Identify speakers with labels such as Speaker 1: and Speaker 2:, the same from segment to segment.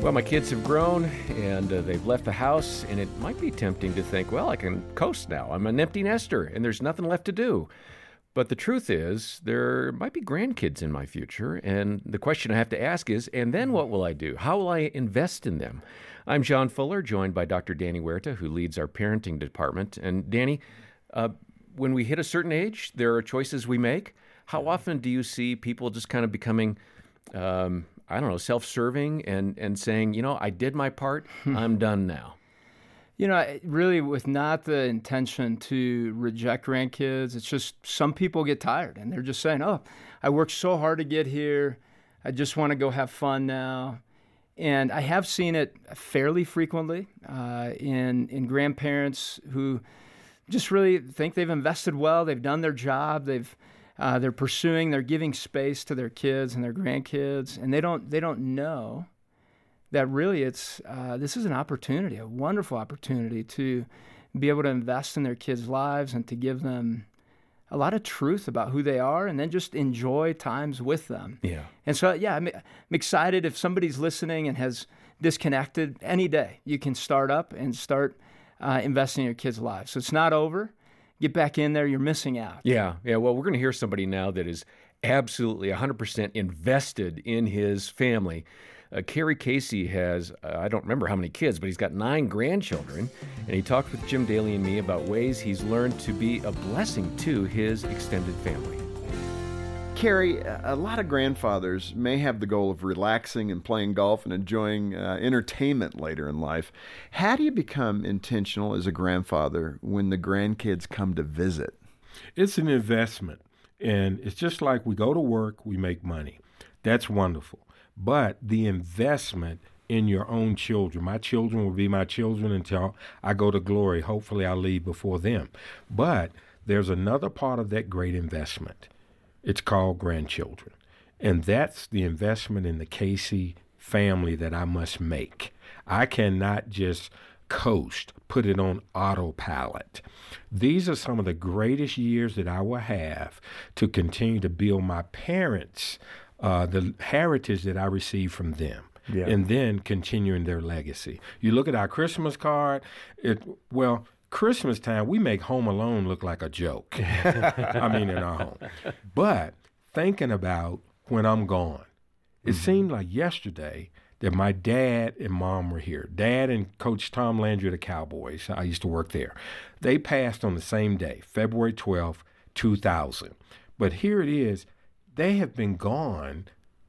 Speaker 1: Well, my kids have grown and they've left the house, and it might be tempting to think, well, I can coast now. I'm an empty nester and there's nothing left to do. But the truth is, there might be grandkids in my future, and the question I have to ask is, and then what will I do? How will I invest in them? I'm John Fuller, joined by Dr. Danny Huerta, who leads our parenting department. And Danny, when we hit a certain age, there are choices we make. How often do you see people just kind of becoming, self-serving and saying, I did my part, I'm done now?
Speaker 2: Really with not the intention to reject grandkids, it's just some people get tired and they're just saying, I worked so hard to get here. I just want to go have fun now. And I have seen it fairly frequently in grandparents who just really think they've invested well, they've done their job, they're giving space to their kids and their grandkids, and they don't know that really this is an opportunity, a wonderful opportunity to be able to invest in their kids' lives and to give them a lot of truth about who they are and then just enjoy times with them.
Speaker 1: Yeah.
Speaker 2: And so, I'm excited if somebody's listening and has disconnected any day, you can start up and start investing in your kids' lives. So it's not over. Get back in there. You're missing out.
Speaker 1: Yeah. Well, we're going to hear somebody now that is absolutely 100% invested in his family. Kerry Casey has, I don't remember how many kids, but he's got 9 grandchildren. And he talked with Jim Daly and me about ways he's learned to be a blessing to his extended family.
Speaker 3: Kerry, a lot of grandfathers may have the goal of relaxing and playing golf and enjoying entertainment later in life. How do you become intentional as a grandfather when the grandkids come to visit?
Speaker 4: It's an investment, and it's just like we go to work, we make money. That's wonderful. But the investment in your own children, my children will be my children until I go to glory. Hopefully I'll leave before them. But there's another part of that great investment. It's called grandchildren. And that's the investment in the Casey family that I must make. I cannot just coast, put it on autopilot. These are some of the greatest years that I will have to continue to build my parents' the heritage that I received from them, and then continuing their legacy. You look at our Christmas card, Christmas time, we make Home Alone look like a joke. In our home. But thinking about when I'm gone, it seemed like yesterday that my dad and mom were here. Dad and Coach Tom Landry of the Cowboys, I used to work there. They passed on the same day, February 12th, 2000. But here it is. They have been gone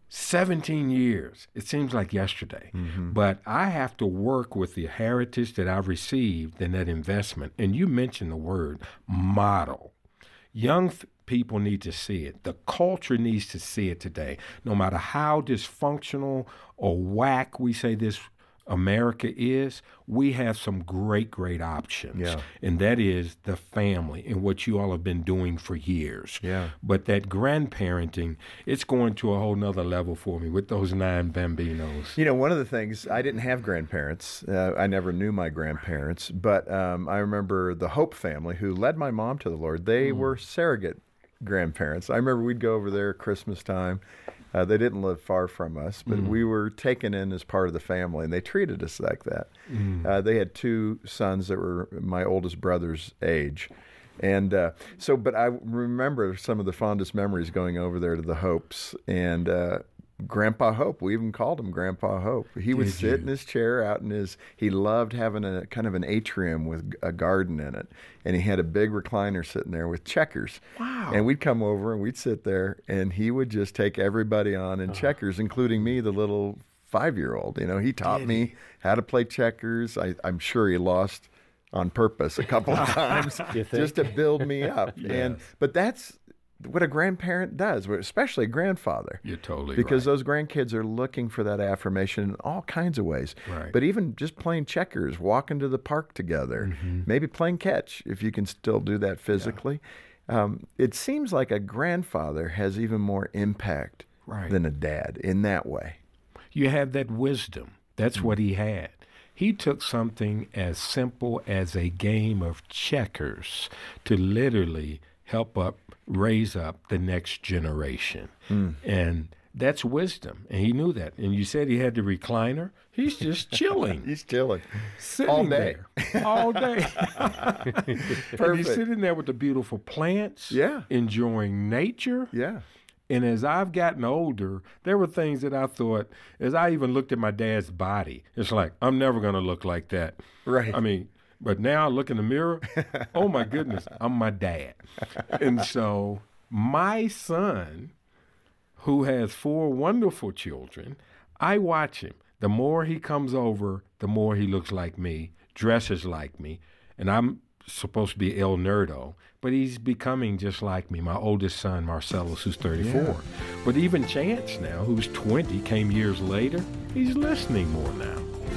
Speaker 4: 17 years. It seems like yesterday. Mm-hmm. But I have to work with the heritage that I've received in that investment. And you mentioned the word model. Young people need to see it. The culture needs to see it today. No matter how dysfunctional or whack we say this America is, we have some great, great options.
Speaker 3: Yeah.
Speaker 4: And that is the family and what you all have been doing for years.
Speaker 3: Yeah.
Speaker 4: But that grandparenting, it's going to a whole nother level for me with those 9 bambinos.
Speaker 3: One of the things, I didn't have grandparents. I never knew my grandparents. But I remember the Hope family who led my mom to the Lord. They were surrogate grandparents. I remember we'd go over there at Christmas time. They didn't live far from us, but we were taken in as part of the family, and they treated us like that. They had 2 sons that were my oldest brother's age. And but I remember some of the fondest memories going over there to the Hopes. And Grandpa Hope, we even called him Grandpa Hope. He would sit in his chair out in he loved having a kind of an atrium with a garden in it. And he had a big recliner sitting there with checkers.
Speaker 4: Wow.
Speaker 3: And we'd come over and we'd sit there and he would just take everybody on in checkers, including me, the little 5-year-old. He taught me how to play checkers. I'm sure he lost on purpose a couple of times just to build me up.
Speaker 4: Yes.
Speaker 3: But that's what a grandparent does, especially a grandfather.
Speaker 4: You're totally
Speaker 3: because
Speaker 4: right.
Speaker 3: those grandkids are looking for that affirmation in all kinds of ways.
Speaker 4: Right.
Speaker 3: But even just playing checkers, walking to the park together, maybe playing catch if you can still do that physically. It seems like a grandfather has even more impact than a dad in that way.
Speaker 4: You have that wisdom. That's what he had. He took something as simple as a game of checkers to literally help raise up the next generation. And That's wisdom, and he knew that. And you said he had the recliner. He's just chilling.
Speaker 3: He's chilling.
Speaker 4: Sitting
Speaker 3: All day.
Speaker 4: there all day. And he's sitting there with the beautiful plants,
Speaker 3: Yeah.
Speaker 4: enjoying nature.
Speaker 3: Yeah.
Speaker 4: And as I've gotten older, there were things that I thought, as I even looked at my dad's body, it's like, I'm never going to look like that.
Speaker 3: Right.
Speaker 4: I mean, but now I look in the mirror, oh my goodness, I'm my dad. And so my son, who has 4 wonderful children, I watch him. The more he comes over, the more he looks like me, dresses like me, and I'm supposed to be El Nerdo, but he's becoming just like me. My oldest son, Marcellus, who's 34.
Speaker 3: Yeah.
Speaker 4: But even Chance now, who's 20, came years later, he's listening more now.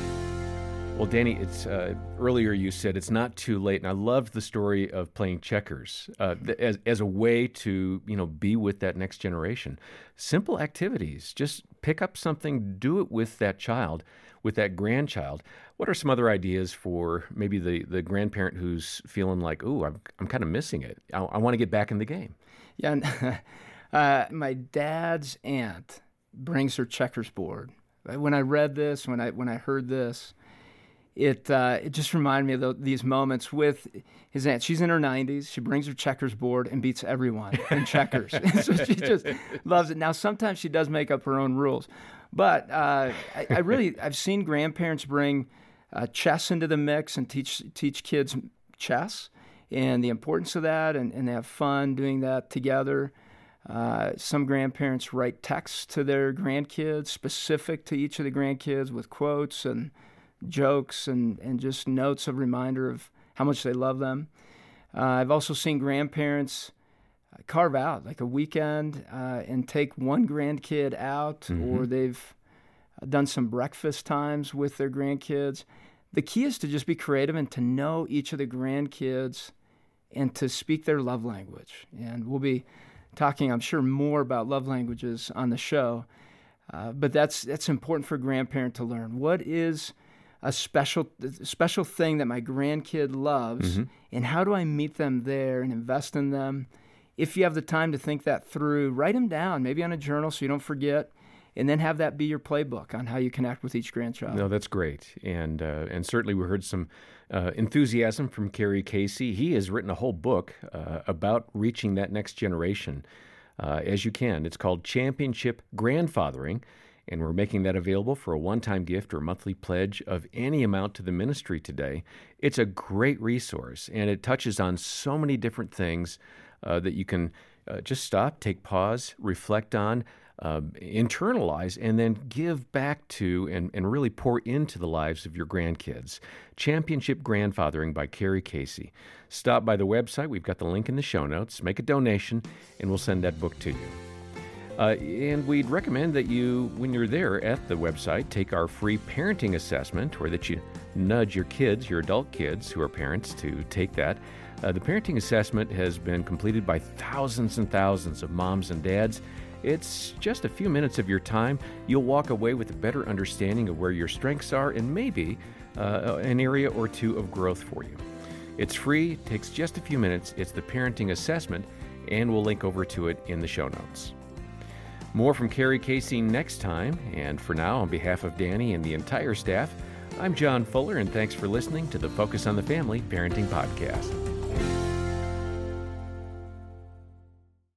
Speaker 1: Well, Danny, it's earlier you said it's not too late, and I loved the story of playing checkers as a way to be with that next generation. Simple activities, just pick up something, do it with that child, with that grandchild. What are some other ideas for maybe the grandparent who's feeling like, ooh, I'm kind of missing it. I want to get back in the game.
Speaker 2: Yeah, and, my dad's aunt brings her checkers board. When I read this, when I heard this, it just reminded me of these moments with his aunt. She's in her 90s. She brings her checkers board and beats everyone in checkers. So she just loves it. Now, sometimes she does make up her own rules. But I've seen grandparents bring chess into the mix and teach kids chess and the importance of that, and they have fun doing that together. Some grandparents write texts to their grandkids specific to each of the grandkids with quotes and jokes and just notes of reminder of how much they love them. I've also seen grandparents carve out like a weekend and take one grandkid out, or they've done some breakfast times with their grandkids. The key is to just be creative and to know each of the grandkids and to speak their love language. And we'll be talking, I'm sure, more about love languages on the show. But that's important for a grandparent to learn. What is a special thing that my grandkid loves, and how do I meet them there and invest in them? If you have the time to think that through, write them down, maybe on a journal so you don't forget, and then have that be your playbook on how you connect with each grandchild.
Speaker 1: No, that's great. And certainly we heard some enthusiasm from Kerry Casey. He has written a whole book about reaching that next generation as you can. It's called Championship Grandfathering, and we're making that available for a one-time gift or monthly pledge of any amount to the ministry today. It's a great resource, and it touches on so many different things that you can just stop, take pause, reflect on, internalize, and then give back to and really pour into the lives of your grandkids. Championship Grandfathering by Kerry Casey. Stop by the website. We've got the link in the show notes. Make a donation, and we'll send that book to you. And we'd recommend that you, when you're there at the website, take our free parenting assessment, or that you nudge your kids, your adult kids who are parents, to take that. The parenting assessment has been completed by thousands and thousands of moms and dads. It's just a few minutes of your time. You'll walk away with a better understanding of where your strengths are and maybe an area or two of growth for you. It's free, takes just a few minutes. It's the parenting assessment, and we'll link over to it in the show notes. More from Kerry Casey next time, and for now, on behalf of Danny and the entire staff, I'm John Fuller, and thanks for listening to the Focus on the Family Parenting Podcast.